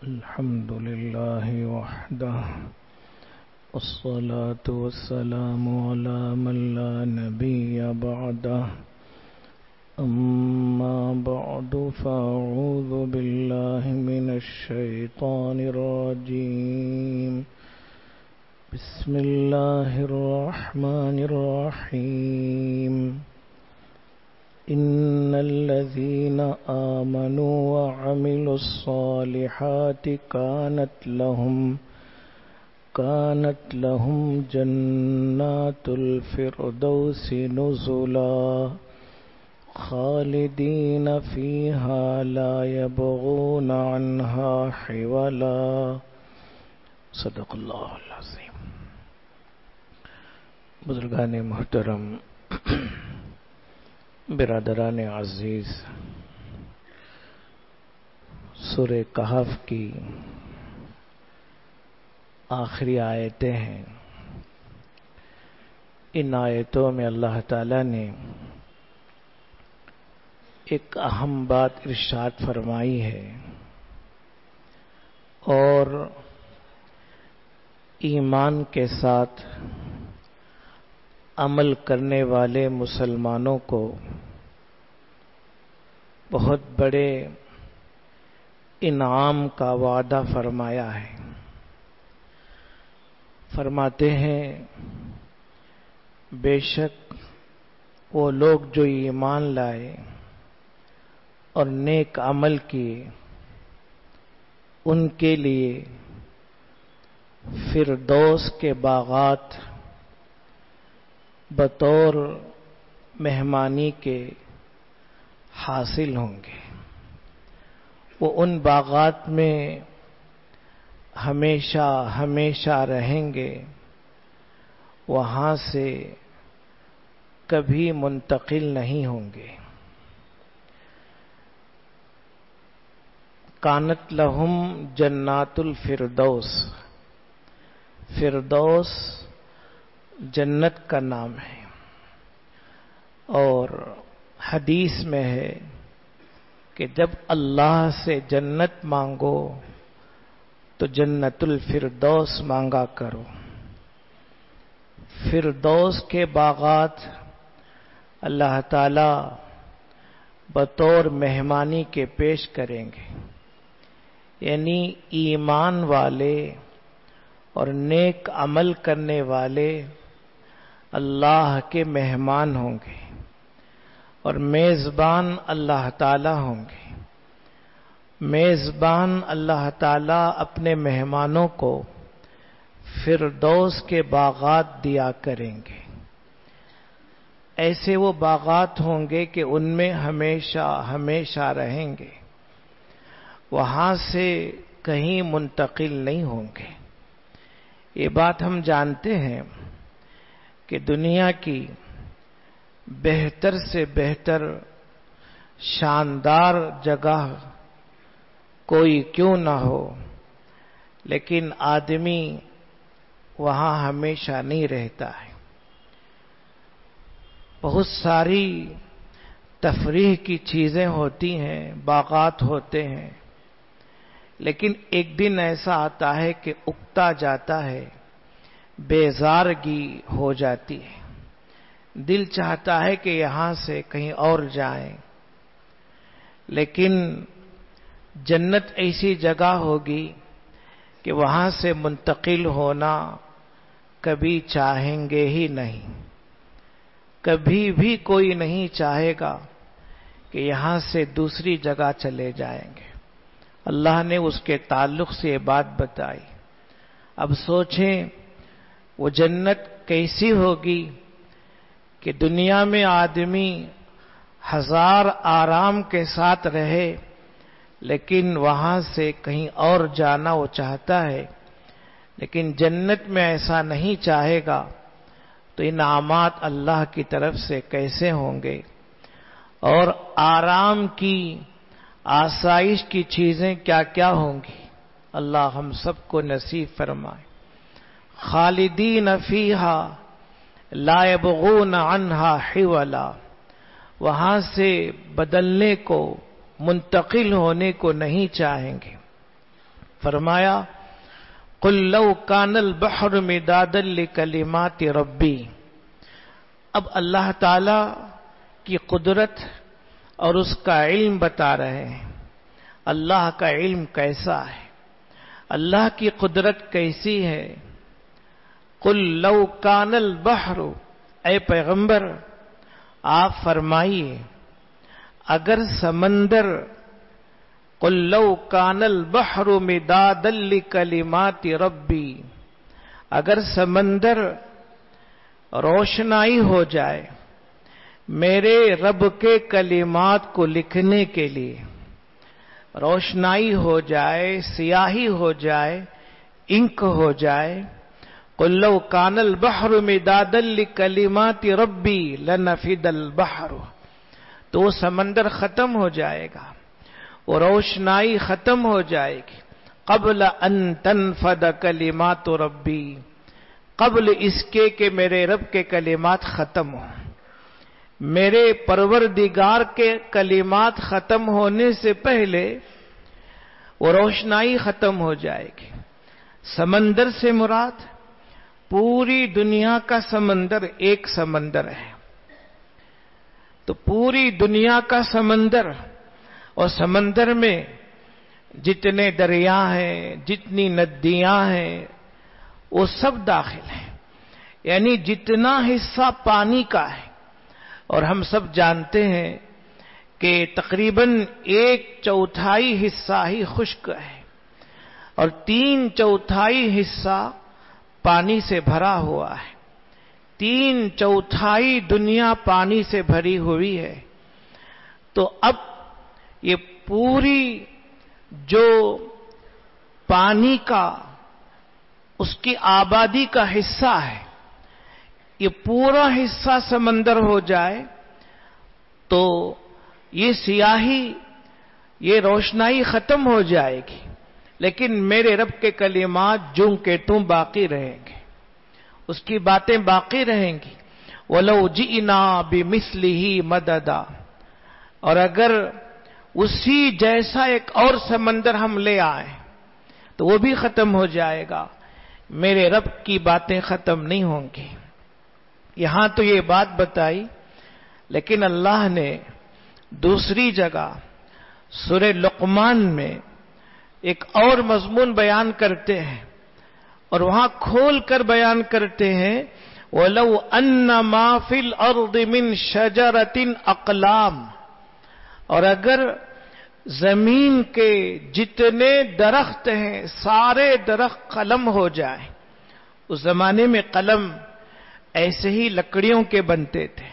الحمد لله وحده والصلاة والسلام على من لا نبي بعده أما بعد فأعوذ بالله من الشيطان الرجيم بسم الله الرحمن الرحيم إن الذين آمنوا وعملوا الصالحات كانت لهم جنات الفردوس نزلا خالدين فيها لا يبغون عنها حولا صدق اللہ العظیم۔ بزرگان محترم، برادران عزیز، سورہ کہف کی آخری آیتیں ہیں۔ ان آیتوں میں اللہ تعالی نے ایک اہم بات ارشاد فرمائی ہے اور ایمان کے ساتھ عمل کرنے والے مسلمانوں کو بہت بڑے انعام کا وعدہ فرمایا ہے۔ فرماتے ہیں بے شک وہ لوگ جو ایمان لائے اور نیک عمل کیے ان کے لیے فردوس کے باغات بطور مہمانی کے حاصل ہوں گے۔ وہ ان باغات میں ہمیشہ ہمیشہ رہیں گے، وہاں سے کبھی منتقل نہیں ہوں گے۔ کانت لہم جنات الفردوس، فردوس جنت کا نام ہے، اور حدیث میں ہے کہ جب اللہ سے جنت مانگو تو جنت الفردوس مانگا کرو۔ فردوس کے باغات اللہ تعالی بطور مہمانی کے پیش کریں گے، یعنی ایمان والے اور نیک عمل کرنے والے اللہ کے مہمان ہوں گے اور میزبان اللہ تعالی ہوں گے۔ میزبان اللہ تعالی اپنے مہمانوں کو فردوس کے باغات دیا کریں گے۔ ایسے وہ باغات ہوں گے کہ ان میں ہمیشہ ہمیشہ رہیں گے، وہاں سے کہیں منتقل نہیں ہوں گے۔ یہ بات ہم جانتے ہیں کہ دنیا کی بہتر سے بہتر شاندار جگہ کوئی کیوں نہ ہو، لیکن آدمی وہاں ہمیشہ نہیں رہتا ہے۔ بہت ساری تفریح کی چیزیں ہوتی ہیں، باغات ہوتے ہیں، لیکن ایک دن ایسا آتا ہے کہ اکتا جاتا ہے، بیزارگی ہو جاتی ہے، دل چاہتا ہے کہ یہاں سے کہیں اور جائیں۔ لیکن جنت ایسی جگہ ہوگی کہ وہاں سے منتقل ہونا کبھی چاہیں گے ہی نہیں، کبھی بھی کوئی نہیں چاہے گا کہ یہاں سے دوسری جگہ چلے جائیں گے۔ اللہ نے اس کے تعلق سے یہ بات بتائی۔ اب سوچیں وہ جنت کیسی ہوگی کہ دنیا میں آدمی ہزار آرام کے ساتھ رہے، لیکن وہاں سے کہیں اور جانا وہ چاہتا ہے، لیکن جنت میں ایسا نہیں چاہے گا، تو انعامات اللہ کی طرف سے کیسے ہوں گے؟ اور آرام کی، آسائش کی چیزیں کیا کیا ہوں گی؟ اللہ ہم سب کو نصیب فرمائے۔ خالدین فیہا لا یبغون عنہا حولا، وہاں سے بدلنے کو، منتقل ہونے کو نہیں چاہیں گے۔ فرمایا قل لو کان البحر مدادا لکلمات ربی. اب اللہ تعالی کی قدرت اور اس کا علم بتا رہے ہیں. اللہ کا علم کیسا ہے، اللہ کی قدرت کیسی ہے. قل لو کان البحر، اے پیغمبر آپ فرمائیے اگر سمندر، قل لو کان البحر مدادا لکلمات ربی، اگر سمندر روشنائی ہو جائے میرے رب کے کلمات کو لکھنے کے لیے، روشنائی ہو جائے، سیاہی ہو جائے، انک ہو جائے. قل لو کان البحر مدادا لکلمات ربی لنفد البحر، تو وہ سمندر ختم ہو جائے گا، وہ روشنائی ختم ہو جائے گی. قبل ان تنفد کلمات ربی، قبل اس کے کہ میرے رب کے کلمات ختم ہوں. میرے پروردگار کے کلمات ختم ہونے سے پہلے وہ روشنائی ختم ہو جائے گی. سمندر سے مراد پوری دنیا کا سمندر ایک سمندر ہے. تو پوری دنیا کا سمندر، اور سمندر میں جتنے دریا ہیں، جتنی ندیاں ہیں، وہ سب داخل ہیں. یعنی جتنا حصہ پانی کا ہے، اور ہم سب جانتے ہیں کہ تقریباً 1/4 حصہ ہی خشک ہے اور 3/4 حصہ پانی سے بھرا ہوا ہے. 3/4 دنیا پانی سے بھری ہوئی ہے. تو اب یہ پوری جو پانی کا اس کی آبادی کا حصہ ہے، یہ پورا حصہ سمندر ہو جائے تو یہ سیاہی، یہ روشنائی ختم ہو جائے گی، لیکن میرے رب کے کلمات جوں کے توں باقی رہیں گے، اس کی باتیں باقی رہیں گی. وَلَوْ جِئْنَا بِمِثْلِهِ مَدَدًا، اور اگر اسی جیسا ایک اور سمندر ہم لے آئیں تو وہ بھی ختم ہو جائے گا، میرے رب کی باتیں ختم نہیں ہوں گی. یہاں تو یہ بات بتائی، لیکن اللہ نے دوسری جگہ سورہ لقمان میں ایک اور مضمون بیان کرتے ہیں، اور وہاں کھول کر بیان کرتے ہیں وَلَوْ أَنَّ مَا فِي الْأَرْضِ مِنْ شَجَرَةٍ أَقْلَامٍ، اور اگر زمین کے جتنے درخت ہیں سارے درخت قلم ہو جائیں. اس زمانے میں قلم ایسے ہی لکڑیوں کے بنتے تھے.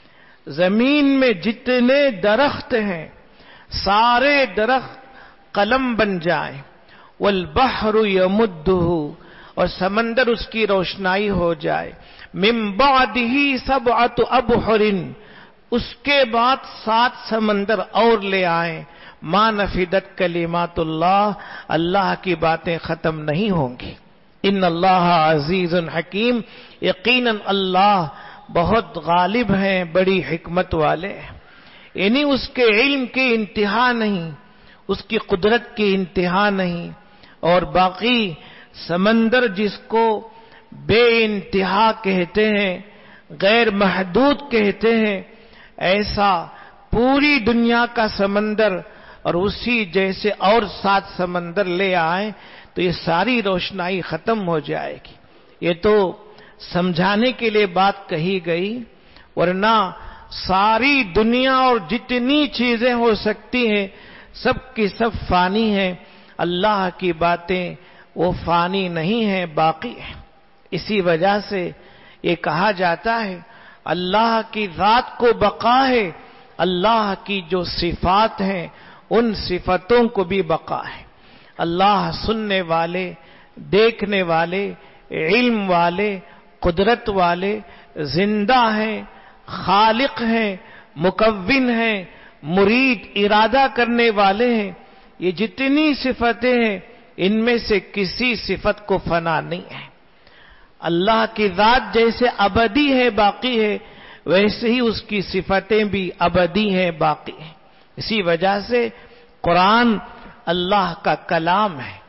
زمین میں جتنے درخت ہیں سارے درخت قلم بن جائیں. والبحر يمده، اور سمندر اس کی روشنائی ہو جائے. من بعده 7 أبحر، اس کے بعد 7 سمندر اور لے آئیں. ما نفدت کلمات اللہ، اللہ کی باتیں ختم نہیں ہوں گی. ان اللہ عزیز حکیم، یقیناً اللہ بہت غالب ہیں، بڑی حکمت والے ہیں. یعنی اس کے علم کی انتہا نہیں، اس کی قدرت کی انتہا نہیں. اور باقی سمندر جس کو بے انتہا کہتے ہیں، غیر محدود کہتے ہیں، ایسا پوری دنیا کا سمندر اور اسی جیسے اور 7 سمندر لے آئیں تو یہ ساری روشنائی ختم ہو جائے گی. یہ تو سمجھانے کے لیے بات کہی گئی، ورنہ ساری دنیا اور جتنی چیزیں ہو سکتی ہیں سب کی سب فانی ہیں. اللہ کی باتیں وہ فانی نہیں ہیں، باقی ہیں. اسی وجہ سے یہ کہا جاتا ہے اللہ کی ذات کو بقا ہے، اللہ کی جو صفات ہیں ان صفتوں کو بھی بقا ہے. اللہ سننے والے، دیکھنے والے، علم والے، قدرت والے، زندہ ہیں، خالق ہیں، مکون ہیں، مرید ارادہ کرنے والے ہیں. یہ جتنی صفتیں ہیں ان میں سے کسی صفت کو فنا نہیں ہے. اللہ کی ذات جیسے ابدی ہے، باقی ہے، ویسے ہی اس کی صفتیں بھی ابدی ہیں، باقی ہیں. اسی وجہ سے قرآن اللہ کا کلام ہے.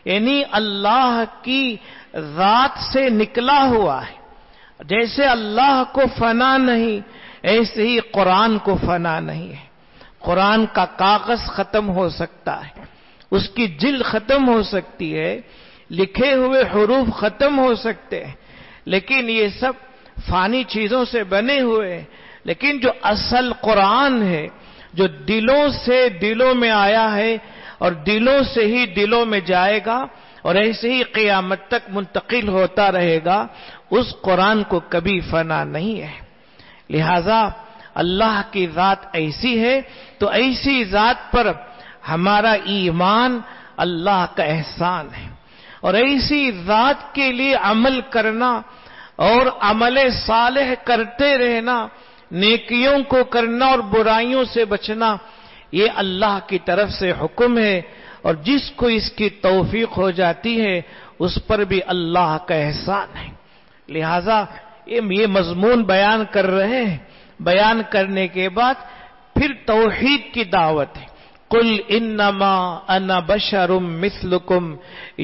یعنی اللہ کی ذات سے نکلا ہوا ہے. جیسے اللہ کو فنا نہیں، ایسے ہی قرآن کو فنا نہیں ہے. قرآن کا کاغذ ختم ہو سکتا ہے، اس کی جلد ختم ہو سکتی ہے، لکھے ہوئے حروف ختم ہو سکتے ہیں، لیکن یہ سب فانی چیزوں سے بنے ہوئے ہیں. لیکن جو اصل قرآن ہے، جو دلوں سے دلوں میں آیا ہے اور دلوں سے ہی دلوں میں جائے گا اور ایسے ہی قیامت تک منتقل ہوتا رہے گا، اس قرآن کو کبھی فنا نہیں ہے. لہذا اللہ کی ذات ایسی ہے تو ایسی ذات پر ہمارا ایمان اللہ کا احسان ہے، اور ایسی ذات کے لیے عمل کرنا اور عمل صالح کرتے رہنا، نیکیوں کو کرنا اور برائیوں سے بچنا، یہ اللہ کی طرف سے حکم ہے. اور جس کو اس کی توفیق ہو جاتی ہے اس پر بھی اللہ کا احسان ہے. لہذا یہ مضمون بیان کر رہے ہیں. بیان کرنے کے بعد پھر توحید کی دعوت ہے. قل انما انا بشر مثلکم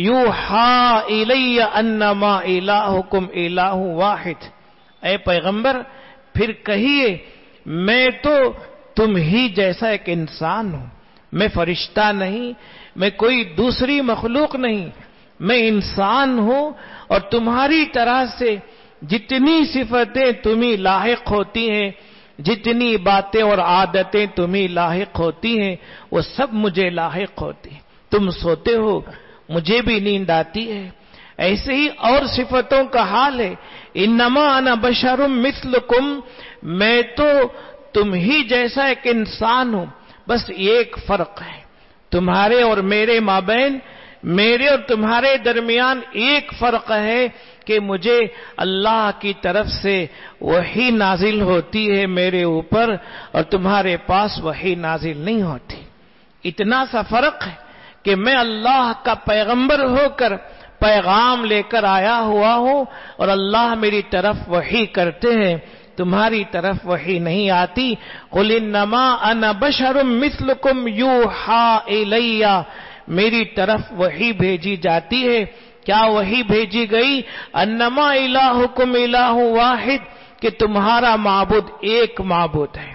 یوحا الی انما الہکم الہ واحد. اے پیغمبر پھر کہیے میں تو تم ہی جیسا ایک انسان ہوں، میں فرشتہ نہیں، میں کوئی دوسری مخلوق نہیں، میں انسان ہوں، اور تمہاری طرح سے جتنی صفتیں تمہیں لاحق ہوتی ہیں، جتنی باتیں اور عادتیں تمہیں لاحق ہوتی ہیں، وہ سب مجھے لاحق ہوتی ہیں. تم سوتے ہو، مجھے بھی نیند آتی ہے. ایسے ہی اور صفتوں کا حال ہے. انما انا بشر مثلکم، میں تو تم ہی جیسا ایک انسان ہوں، بس ایک فرق ہے تمہارے اور میرے مابین، میرے اور تمہارے درمیان ایک فرق ہے کہ مجھے اللہ کی طرف سے وحی نازل ہوتی ہے میرے اوپر، اور تمہارے پاس وحی نازل نہیں ہوتی. اتنا سا فرق ہے کہ میں اللہ کا پیغمبر ہو کر پیغام لے کر آیا ہوا ہوں، اور اللہ میری طرف وحی کرتے ہیں، تمہاری طرف وحی نہیں آتی. قل انما انا بشر مثلکم یوحا الی، میری طرف وحی بھیجی جاتی ہے. کیا وحی بھیجی گئی؟ انما الہکم الہ واحد، کہ تمہارا معبود ایک معبود ہے،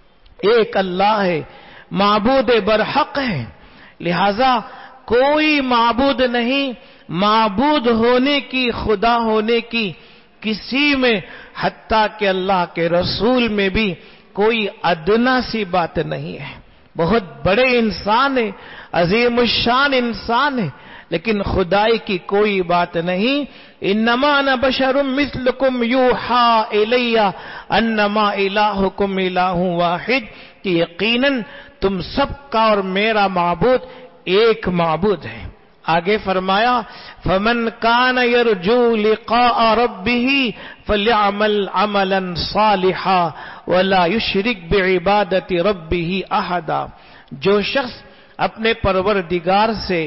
ایک اللہ ہے، معبود برحق ہے. لہذا کوئی معبود نہیں. معبود ہونے کی، خدا ہونے کی کسی میں، حتیٰ کہ اللہ کے رسول میں بھی کوئی ادنا سی بات نہیں ہے. بہت بڑے انسان ہے، عظیم الشان انسان ہے، لیکن خدائی کی کوئی بات نہیں. انما انا بشر مثلکم یوحا الی انما الہکم الہ واحد، کہ یقیناً تم سب کا اور میرا معبود ایک معبود ہے. آگے فرمایا فمن کان یرجو لقاء ربہ فلیعمل عملا صالحا ولا یشرک بعبادت ربہ احدا. جو شخص اپنے پروردگار سے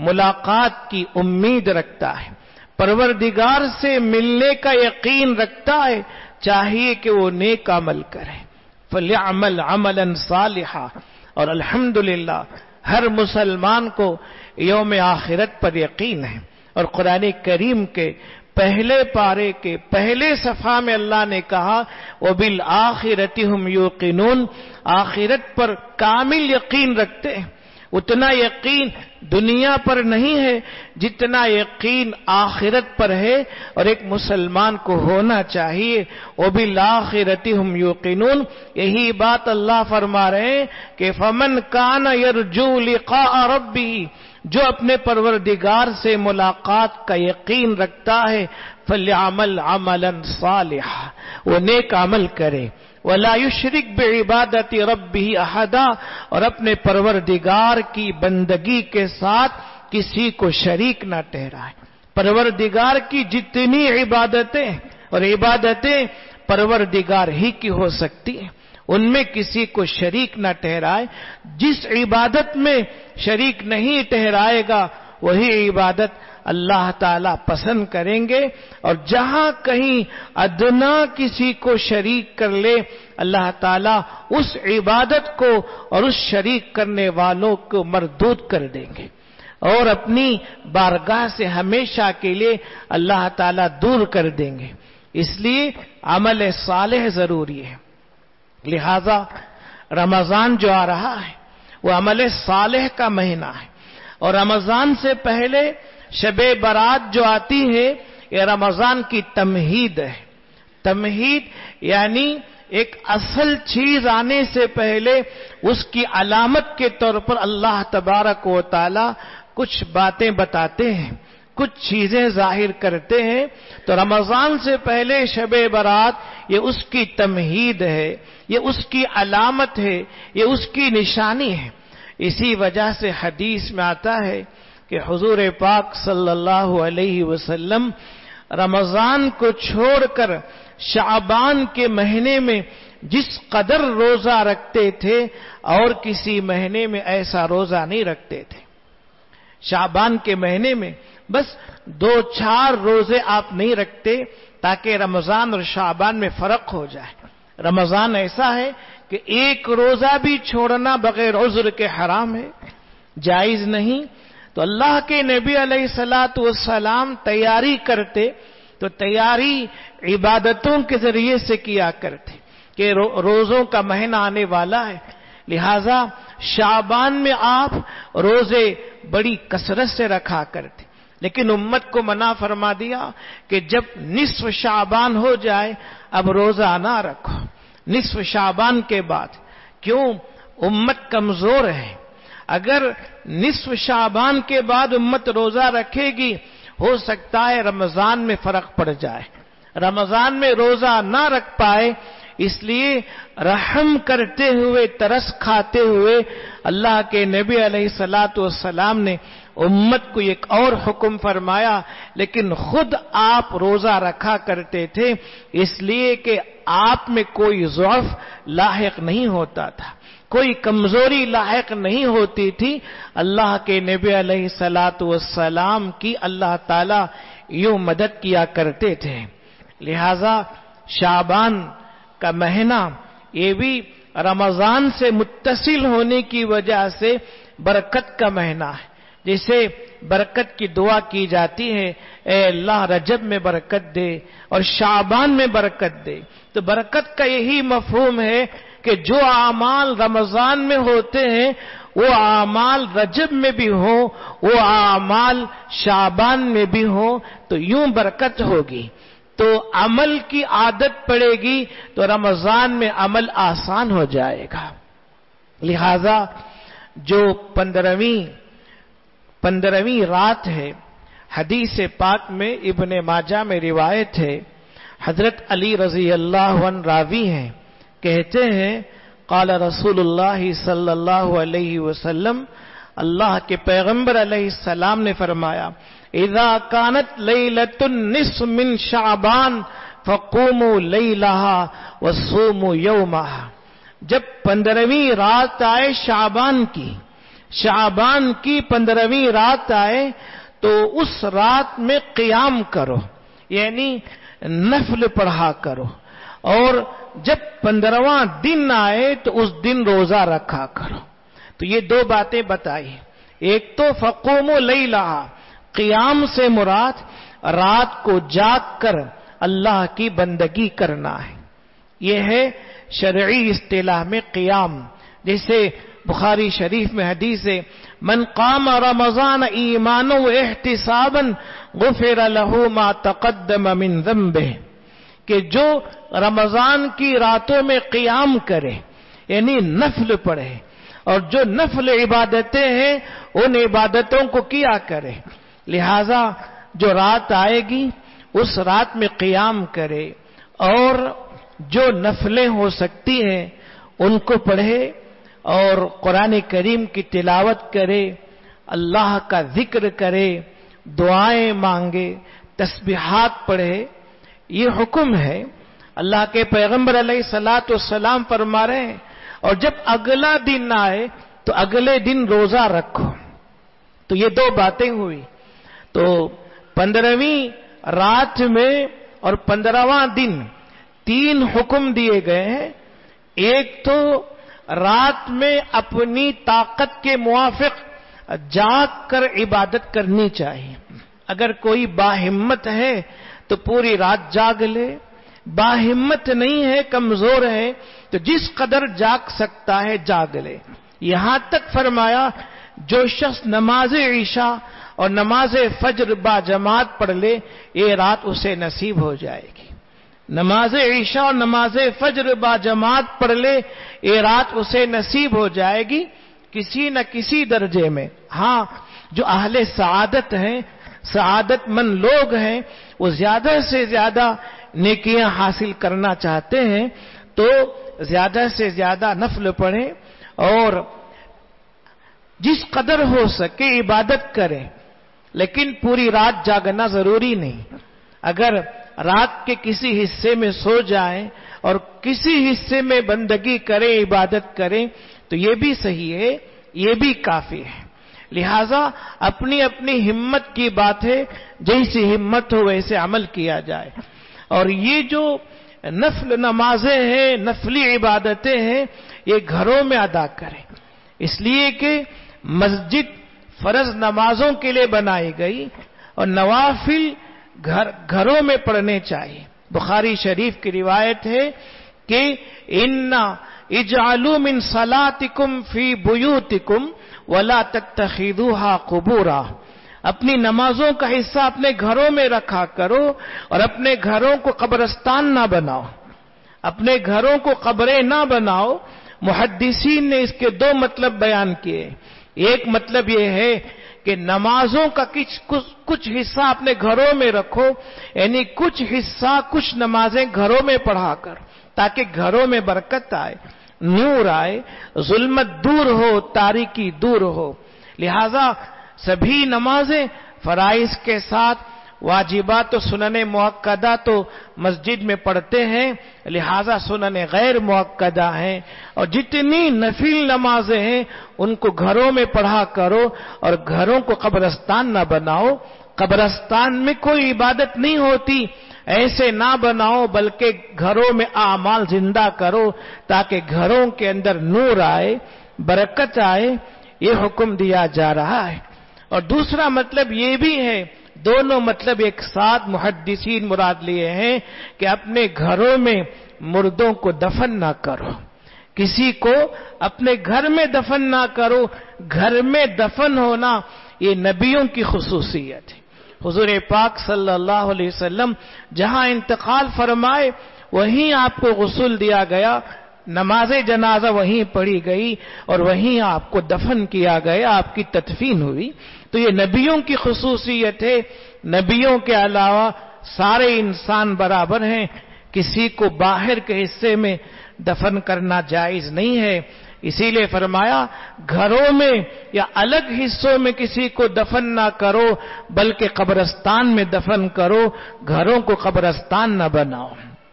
ملاقات کی امید رکھتا ہے، پروردگار سے ملنے کا یقین رکھتا ہے، چاہیے کہ وہ نیک عمل کرے. فلیعمل عملا صالحا. اور الحمدللہ ہر مسلمان کو یوم آخرت پر یقین ہے، اور قرآن کریم کے پہلے پارے کے پہلے صفحہ میں اللہ نے کہا وَبِالْآخِرَةِ هُمْ يُوقِنُونَ، آخرت پر کامل یقین رکھتے ہیں. اتنا یقین دنیا پر نہیں ہے جتنا یقین آخرت پر ہے، اور ایک مسلمان کو ہونا چاہیے. وَبِالْآخِرَةِ هُمْ يُوقِنُونَ. یہی بات اللہ فرما رہے ہیں کہ فَمَنْ كَانَ يَرْجُو لِقَاءَ رَبِّهِ، جو اپنے پروردگار سے ملاقات کا یقین رکھتا ہے، فَلْيَعْمَلْ عَمَلًا صَالِحًا، وہ نیک عمل کرے. وَلَا يُشْرِكْ بِعِبَادَةِ رَبِّهِ أَحَدًا، اور اپنے پروردگار کی بندگی کے ساتھ کسی کو شریک نہ ٹھہرائے. پروردگار کی جتنی عبادتیں اور عبادتیں پروردگار ہی کی ہو سکتی ہیں، ان میں کسی کو شریک نہ ٹھہرائے. جس عبادت میں شریک نہیں ٹھہرائے گا وہی عبادت اللہ تعالیٰ پسند کریں گے. اور جہاں کہیں ادنا کسی کو شریک کر لے، اللہ تعالیٰ اس عبادت کو اور اس شریک کرنے والوں کو مردود کر دیں گے. اور اپنی بارگاہ سے ہمیشہ کے لیے اللہ تعالیٰ دور کر دیں گے. اس لیے عمل صالح ضروری ہے. لہذا رمضان جو آ رہا ہے وہ عمل صالح کا مہینہ ہے. اور رمضان سے پہلے شب برات جو آتی ہے یہ رمضان کی تمہید ہے. تمہید یعنی ایک اصل چیز آنے سے پہلے اس کی علامت کے طور پر اللہ تبارک و تعالی کچھ باتیں بتاتے ہیں، کچھ چیزیں ظاہر کرتے ہیں. تو رمضان سے پہلے شب برات یہ اس کی تمہید ہے، یہ اس کی علامت ہے، یہ اس کی نشانی ہے. اسی وجہ سے حدیث میں آتا ہے کہ حضور پاک صلی اللہ علیہ وسلم رمضان کو چھوڑ کر شعبان کے مہینے میں جس قدر روزہ رکھتے تھے اور کسی مہینے میں ایسا روزہ نہیں رکھتے تھے. شعبان کے مہینے میں بس 2-4 روزے آپ نہیں رکھتے تاکہ رمضان اور شعبان میں فرق ہو جائے. رمضان ایسا ہے کہ ایک روزہ بھی چھوڑنا بغیر عذر کے حرام ہے، جائز نہیں. تو اللہ کے نبی علیہ الصلوۃ والسلام تیاری کرتے تو تیاری عبادتوں کے ذریعے سے کیا کرتے کہ روزوں کا مہینہ آنے والا ہے. لہذا شعبان میں آپ روزے بڑی کثرت سے رکھا کرتے. لیکن امت کو منع فرما دیا کہ جب نصف شعبان ہو جائے اب روزہ نہ رکھو، نصف شعبان کے بعد. کیوں؟ امت کمزور ہے. اگر نصف شعبان کے بعد امت روزہ رکھے گی ہو سکتا ہے رمضان میں فرق پڑ جائے، رمضان میں روزہ نہ رکھ پائے. اس لیے رحم کرتے ہوئے، ترس کھاتے ہوئے اللہ کے نبی علیہ الصلوۃ والسلام نے امت کو ایک اور حکم فرمایا. لیکن خود آپ روزہ رکھا کرتے تھے اس لیے کہ آپ میں کوئی ضعف لاحق نہیں ہوتا تھا، کوئی کمزوری لاحق نہیں ہوتی تھی. اللہ کے نبی علیہ الصلوۃ والسلام کی اللہ تعالی یوں مدد کیا کرتے تھے. لہذا شعبان کا مہینہ یہ بھی رمضان سے متصل ہونے کی وجہ سے برکت کا مہینہ ہے. جیسے برکت کی دعا کی جاتی ہے، اے اللہ رجب میں برکت دے اور شعبان میں برکت دے. تو برکت کا یہی مفہوم ہے کہ جو اعمال رمضان میں ہوتے ہیں وہ اعمال رجب میں بھی ہوں، وہ اعمال شعبان میں بھی ہوں تو یوں برکت ہوگی. تو عمل کی عادت پڑے گی تو رمضان میں عمل آسان ہو جائے گا. لہذا جو 15ویں رات ہے، حدیث پاک میں ابن ماجہ میں روایت ہے، حضرت علی رضی اللہ عنہ راوی ہیں، کہتے ہیں قال رسول اللہ صلی اللہ علیہ وسلم، اللہ کے پیغمبر علیہ السلام نے فرمایا اذا كانت ليلة النصف من شعبان فقوموا ليلها وصوموا يومها. جب 15ویں رات آئے شعبان کی 15ویں رات آئے تو اس رات میں قیام کرو، یعنی نفل پڑھا کرو. اور جب 15واں دن آئے تو اس دن روزہ رکھا کرو. تو یہ 2 باتیں بتائی. ایک تو فقوموا لیلہا، قیام سے مراد رات کو جاگ کر اللہ کی بندگی کرنا ہے. یہ ہے شرعی اصطلاح میں قیام. جیسے بخاری شریف میں حدیث ہے من قام رمضان ایمانا و احتسابا غفر له ما تقدم من ذنبه، کہ جو رمضان کی راتوں میں قیام کرے یعنی نفل پڑھے اور جو نفل عبادتیں ہیں ان عبادتوں کو کیا کرے. لہذا جو رات آئے گی اس رات میں قیام کرے اور جو نفلیں ہو سکتی ہیں ان کو پڑھے اور قرآن کریم کی تلاوت کرے، اللہ کا ذکر کرے، دعائیں مانگے، تسبیحات پڑھے. یہ حکم ہے. اللہ کے پیغمبر علیہ الصلوۃ والسلام فرما رہے ہیں اور جب اگلا دن آئے تو اگلے دن روزہ رکھو. تو یہ 2 باتیں ہوئی. تو 15ویں رات میں اور 15واں دن 3 حکم دیے گئے ہیں. ایک تو رات میں اپنی طاقت کے موافق جاگ کر عبادت کرنی چاہیے. اگر کوئی باہمت ہے تو پوری رات جاگ لے، باہمت نہیں ہے، کمزور ہے، تو جس قدر جاگ سکتا ہے جاگ لے. یہاں تک فرمایا جو شخص نماز عشاء اور نماز فجر با جماعت پڑھ لے یہ رات اسے نصیب ہو جائے گی. نماز عشاء اور نماز فجر با جماعت پڑھ لے یہ رات اسے نصیب ہو جائے گی کسی نہ کسی درجے میں. ہاں جو اہل سعادت ہیں، سعادت مند لوگ ہیں، وہ زیادہ سے زیادہ نیکیاں حاصل کرنا چاہتے ہیں تو زیادہ سے زیادہ نفل پڑھیں اور جس قدر ہو سکے عبادت کریں، لیکن پوری رات جاگنا ضروری نہیں. اگر رات کے کسی حصے میں سو جائیں اور کسی حصے میں بندگی کریں، عبادت کریں تو یہ بھی صحیح ہے، یہ بھی کافی ہے. لہذا اپنی اپنی ہمت کی بات ہے، جیسی ہمت ہو ویسے عمل کیا جائے. اور یہ جو نفل نمازیں ہیں، نفلی عبادتیں ہیں، یہ گھروں میں ادا کریں، اس لیے کہ مسجد فرض نمازوں کے لیے بنائی گئی اور نوافل گھروں میں پڑھنے چاہیے. بخاری شریف کی روایت ہے کہ اجعلوا من صلاتکم فی بیوتکم ولا تتخذوها قبورا. اپنی نمازوں کا حصہ اپنے گھروں میں رکھا کرو اور اپنے گھروں کو قبرستان نہ بناؤ، اپنے گھروں کو قبریں نہ بناؤ. محدثین نے اس کے دو مطلب بیان کیے. ایک مطلب یہ ہے کہ نمازوں کا کچھ حصہ اپنے گھروں میں رکھو، یعنی کچھ حصہ کچھ نمازیں گھروں میں پڑھا کر تاکہ گھروں میں برکت آئے، نور آئے، ظلمت دور ہو، تاریکی دور ہو. لہذا سبھی نمازیں فرائض کے ساتھ واجبات و سنن مؤکدہ تو مسجد میں پڑھتے ہیں، لہذا سنن غیر مؤکدہ ہیں. اور جتنی نفل نمازیں ہیں ان کو گھروں میں پڑھا کرو اور گھروں کو قبرستان نہ بناؤ. قبرستان میں کوئی عبادت نہیں ہوتی، ایسے نہ بناؤ، بلکہ گھروں میں اعمال زندہ کرو تاکہ گھروں کے اندر نور آئے، برکت آئے. یہ حکم دیا جا رہا ہے. اور دوسرا مطلب یہ بھی ہے، دونوں مطلب ایک ساتھ محدثین مراد لیے ہیں کہ اپنے گھروں میں مردوں کو دفن نہ کرو، کسی کو اپنے گھر میں دفن نہ کرو. گھر میں دفن ہونا یہ نبیوں کی خصوصیت ہے. حضور پاک صلی اللہ علیہ وسلم جہاں انتقال فرمائے وہیں آپ کو غسل دیا گیا، نماز جنازہ وہیں پڑھی گئی اور وہیں آپ کو دفن کیا گیا، آپ کی تدفین ہوئی. تو یہ نبیوں کی خصوصیت ہے. نبیوں کے علاوہ سارے انسان برابر ہیں، کسی کو باہر کے حصے میں دفن کرنا جائز نہیں ہے. اسی لیے فرمایا گھروں میں یا الگ حصوں میں کسی کو دفن نہ کرو بلکہ قبرستان میں دفن کرو، گھروں کو قبرستان نہ بناؤ.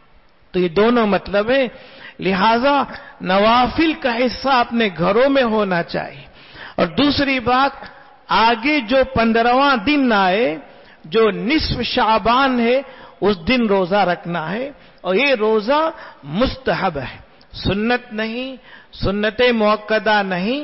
تو یہ دونوں مطلب ہیں. لہذا نوافل کا حصہ اپنے گھروں میں ہونا چاہیے. اور دوسری بات، آگے جو 15واں دن آئے جو نصف شعبان ہے اس دن روزہ رکھنا ہے. اور یہ روزہ مستحب ہے، سنت نہیں، سنت مؤکدہ نہیں،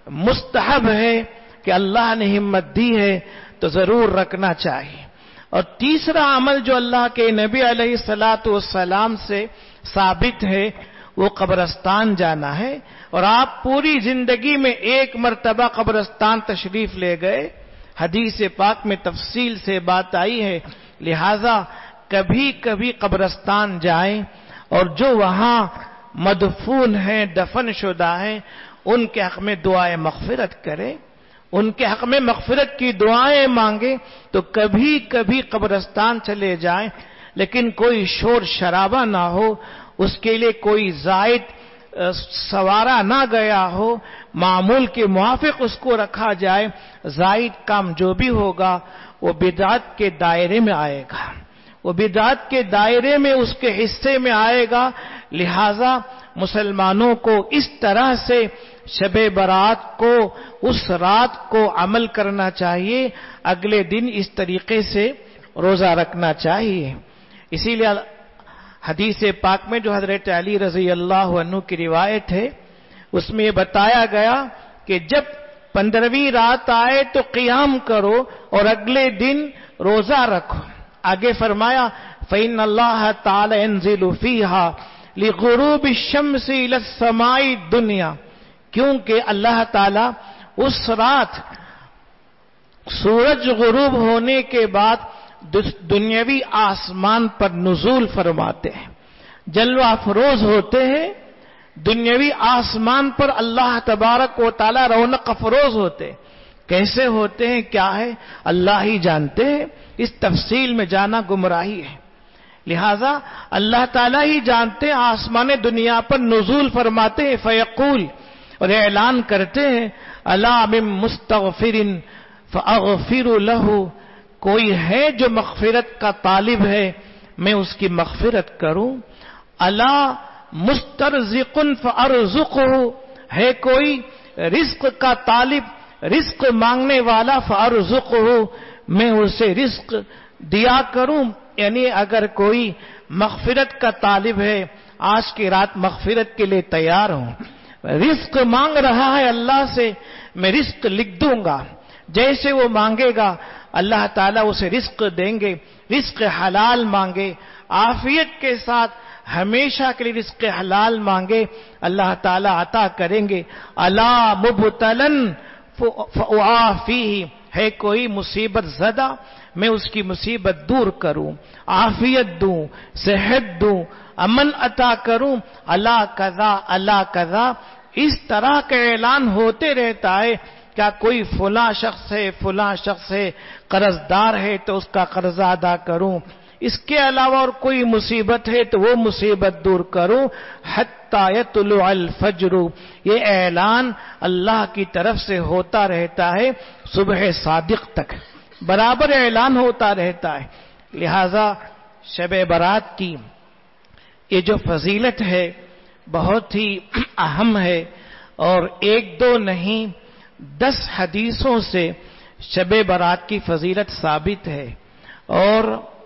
مستحب ہے کہ اللہ نے ہمت دی ہے تو ضرور رکھنا چاہیے. اور تیسرا عمل جو اللہ کے نبی علیہ الصلوۃ والسلام سے ثابت ہے وہ قبرستان جانا ہے. اور آپ پوری زندگی میں ایک مرتبہ قبرستان تشریف لے گئے، حدیث پاک میں تفصیل سے بات آئی ہے. لہذا کبھی کبھی قبرستان جائیں اور جو وہاں مدفون ہیں، دفن شدہ ہیں، ان کے حق میں دعائیں مغفرت کریں، ان کے حق میں مغفرت کی دعائیں مانگیں. تو کبھی کبھی قبرستان چلے جائیں، لیکن کوئی شور شرابہ نہ ہو، اس کے لیے کوئی زائد سوارا نہ گیا ہو، معمول کے موافق اس کو رکھا جائے. زائد کام جو بھی ہوگا وہ بدعت کے دائرے میں آئے گا، وہ بدعت کے دائرے میں اس کے حصے میں آئے گا. لہذا مسلمانوں کو اس طرح سے شب برات کو، اس رات کو عمل کرنا چاہیے، اگلے دن اس طریقے سے روزہ رکھنا چاہیے. اسی لیے حدیث پاک میں جو حضرت علی رضی اللہ عنہ کی روایت ہے اس میں یہ بتایا گیا کہ جب 15ویں رات آئے تو قیام کرو اور اگلے دن روزہ رکھو. آگے فرمایا فَإِنَّ اللَّهَ تَعَالَى يَنزِلُ فِيهَا لِغُرُوبِ الشَّمْسِ إِلَى السَّمَاءِ الدُّنْيَا، کیونکہ اللہ تعالیٰ اس رات سورج غروب ہونے کے بعد دنیاوی آسمان پر نزول فرماتے ہیں، جلوہ افروز ہوتے ہیں. دنیاوی آسمان پر اللہ تبارک و تعالی رونق افروز ہوتے ہیں. کیسے ہوتے ہیں، کیا ہے، اللہ ہی جانتے ہیں. اس تفصیل میں جانا گمراہی ہے. لہذا اللہ تعالیٰ ہی جانتے ہیں. آسمان دنیا پر نزول فرماتے ہیں، فیقول، اور اعلان کرتے ہیں، الا من مستغفر فاغفر له، کوئی ہے جو مغفرت کا طالب ہے میں اس کی مغفرت کروں. الا مسترزق فارزقه، ہے کوئی رزق کا طالب، رزق مانگنے والا، فارزقه، میں اسے رزق دیا کروں. یعنی اگر کوئی مغفرت کا طالب ہے، آج کی رات مغفرت کے لیے تیار ہوں، رزق مانگ رہا ہے اللہ سے، میں رزق لکھ دوں گا. جیسے وہ مانگے گا اللہ تعالیٰ اسے رزق دیں گے. رزق حلال مانگے، عافیت کے ساتھ ہمیشہ کے لیے رزق حلال مانگے، اللہ تعالیٰ عطا کریں گے. الا مبتلن فاعافیہ، ہے کوئی مصیبت زدہ میں اس کی مصیبت دور کروں، عافیت دوں، صحت دوں، امن عطا کروں. اللہ کذا اللہ کذا، اس طرح کا اعلان ہوتے رہتا ہے. کیا کوئی فلاں شخص ہے، فلاں شخص ہے، قرض دار ہے تو اس کا قرضہ ادا کروں. اس کے علاوہ اور کوئی مصیبت ہے تو وہ مصیبت دور کروں. حتی یطلع الفجر، یہ اعلان اللہ کی طرف سے ہوتا رہتا ہے صبح صادق تک، برابر اعلان ہوتا رہتا ہے. لہذا شب برات کی یہ جو فضیلت ہے بہت ہی اہم ہے، اور ایک دو نہیں 10 حدیثوں سے شب برات کی فضیلت ثابت ہے. اور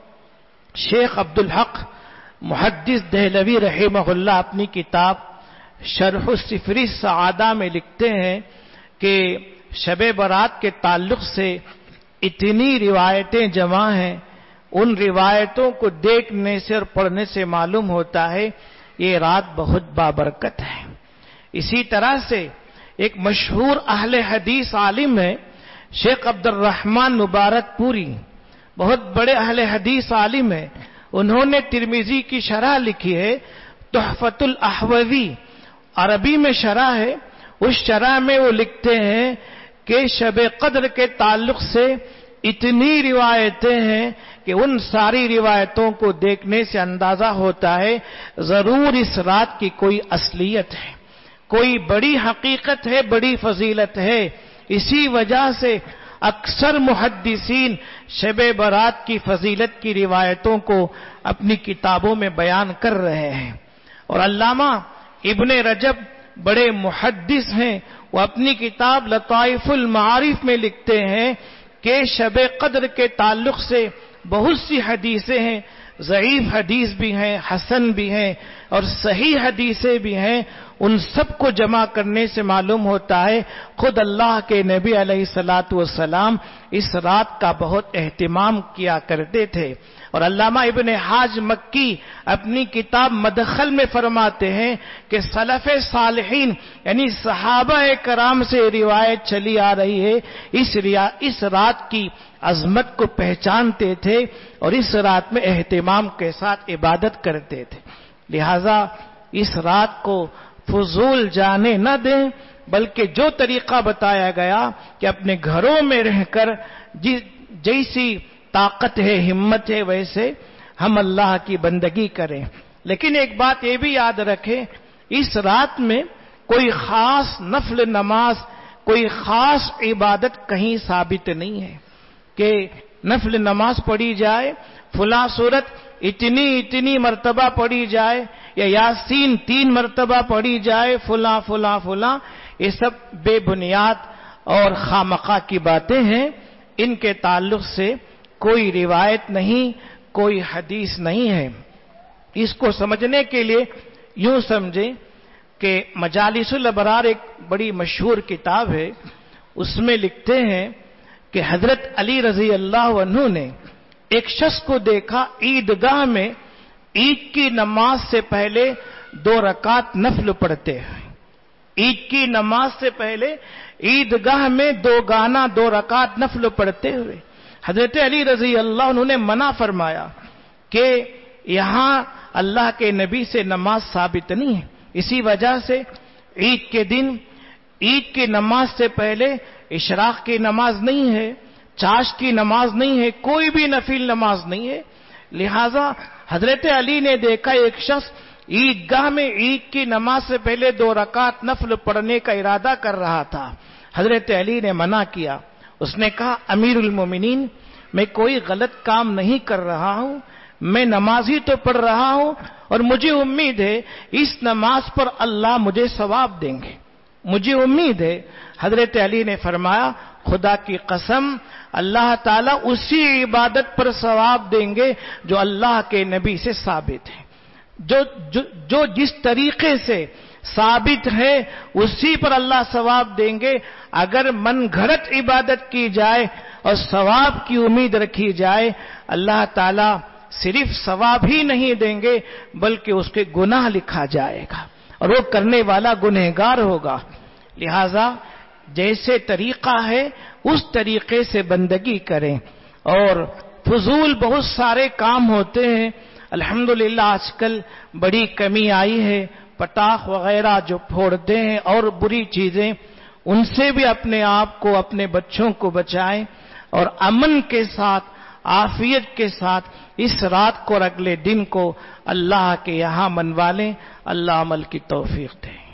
شیخ عبدالحق محدث دہلوی رحمہ اللہ اپنی کتاب شرح السفری السعادہ میں لکھتے ہیں کہ شب برات کے تعلق سے اتنی روایتیں جمع ہیں، ان روایتوں کو دیکھنے سے اور پڑھنے سے معلوم ہوتا ہے یہ رات بہت بابرکت ہے. اسی طرح سے ایک مشہور اہل حدیث عالم ہے شیخ عبد الرحمن مبارک پوری، بہت بڑے اہل حدیث عالم ہیں. انہوں نے ترمذی کی شرح لکھی ہے تحفۃ الاحوذی، عربی میں شرح ہے. اس شرح میں وہ لکھتے ہیں کہ شب قدر کے تعلق سے اتنی روایتیں ہیں کہ ان ساری روایتوں کو دیکھنے سے اندازہ ہوتا ہے ضرور اس رات کی کوئی اصلیت ہے، کوئی بڑی حقیقت ہے، بڑی فضیلت ہے. اسی وجہ سے اکثر محدثین شب برات کی فضیلت کی روایتوں کو اپنی کتابوں میں بیان کر رہے ہیں. اور علامہ ابن رجب بڑے محدث ہیں، وہ اپنی کتاب لطائف المعارف میں لکھتے ہیں کہ شب قدر کے تعلق سے بہت سی حدیثیں ہیں، ضعیف حدیث بھی ہیں، حسن بھی ہیں اور صحیح حدیثیں بھی ہیں. ان سب کو جمع کرنے سے معلوم ہوتا ہے خود اللہ کے نبی علیہ الصلوۃ والسلام اس رات کا بہت اہتمام کیا کرتے تھے. اور علامہ ابن حاج مکی اپنی کتاب مدخل میں فرماتے ہیں کہ سلف صالحین یعنی صحابہ کرام سے روایت چلی آ رہی ہے، اس رات کی عظمت کو پہچانتے تھے اور اس رات میں اہتمام کے ساتھ عبادت کرتے تھے. لہذا اس رات کو فضول جانے نہ دیں، بلکہ جو طریقہ بتایا گیا کہ اپنے گھروں میں رہ کر جیسی طاقت ہے، ہمت ہے، ویسے ہم اللہ کی بندگی کریں. لیکن ایک بات یہ بھی یاد رکھیں، اس رات میں کوئی خاص نفل نماز، کوئی خاص عبادت کہیں ثابت نہیں ہے کہ نفل نماز پڑھی جائے، فلاں صورت اتنی مرتبہ پڑھی جائے، یا یاسین 3 مرتبہ پڑھی جائے، فلاں فلاں فلاں. یہ سب بے بنیاد اور خامخواہ کی باتیں ہیں. ان کے تعلق سے کوئی روایت نہیں، کوئی حدیث نہیں ہے. اس کو سمجھنے کے لیے یوں سمجھیں کہ مجالس الابرار ایک بڑی مشہور کتاب ہے، اس میں لکھتے ہیں کہ حضرت علی رضی اللہ عنہ نے ایک شخص کو دیکھا عیدگاہ میں عید کی نماز سے پہلے 2 رکعت نفل پڑھتے ہیں. عید کی نماز سے پہلے عیدگاہ میں 2 رکعت نفل پڑھتے ہوئے حضرت علی رضی اللہ عنہ نے منع فرمایا کہ یہاں اللہ کے نبی سے نماز ثابت نہیں ہے. اسی وجہ سے عید کے دن عید کی نماز سے پہلے اشراق کی نماز نہیں ہے، چاش کی نماز نہیں ہے، کوئی بھی نفل نماز نہیں ہے. لہذا حضرت علی نے دیکھا ایک شخص عیدگاہ میں عید کی نماز سے پہلے 2 رکعت نفل پڑھنے کا ارادہ کر رہا تھا. حضرت علی نے منع کیا. اس نے کہا امیر المومنین، میں کوئی غلط کام نہیں کر رہا ہوں، میں نماز ہی تو پڑھ رہا ہوں اور مجھے امید ہے اس نماز پر اللہ مجھے ثواب دیں گے، مجھے امید ہے. حضرت علی نے فرمایا خدا کی قسم اللہ تعالیٰ اسی عبادت پر ثواب دیں گے جو اللہ کے نبی سے ثابت ہے. جو جس طریقے سے ثابت ہے اسی پر اللہ ثواب دیں گے. اگر من گھڑت عبادت کی جائے اور ثواب کی امید رکھی جائے اللہ تعالیٰ صرف ثواب ہی نہیں دیں گے بلکہ اس کے گناہ لکھا جائے گا اور وہ کرنے والا گنہگار ہوگا. لہذا جیسے طریقہ ہے اس طریقے سے بندگی کریں. اور فضول بہت سارے کام ہوتے ہیں. الحمدللہ آج کل بڑی کمی آئی ہے، پٹاخ وغیرہ جو پھوڑتے ہیں اور بری چیزیں، ان سے بھی اپنے آپ کو اپنے بچوں کو بچائیں اور امن کے ساتھ عافیت کے ساتھ اس رات کو اور اگلے دن کو اللہ کے یہاں منوا لیں. اللہ عمل کی توفیق دے.